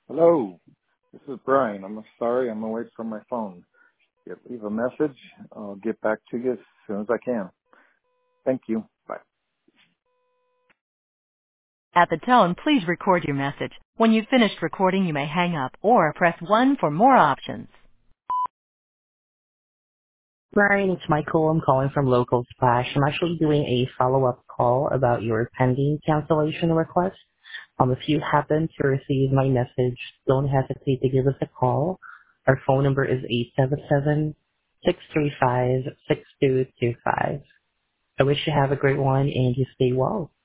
Hello, this is Brian. I'm sorry I'm away from my phone. Leave a message. I'll get back to you as soon as I can. Thank you. Bye. At the tone, please record your message. When you've finished recording, you may hang up or press 1 for more options. Brian, it's Michael. I'm calling from Local Splash. I'm actually doing a follow-up call about your pending cancellation request. If you happen to receive my message, don't hesitate to give us a call. Our phone number is 877-635-6225. I wish you have a great one and you stay well.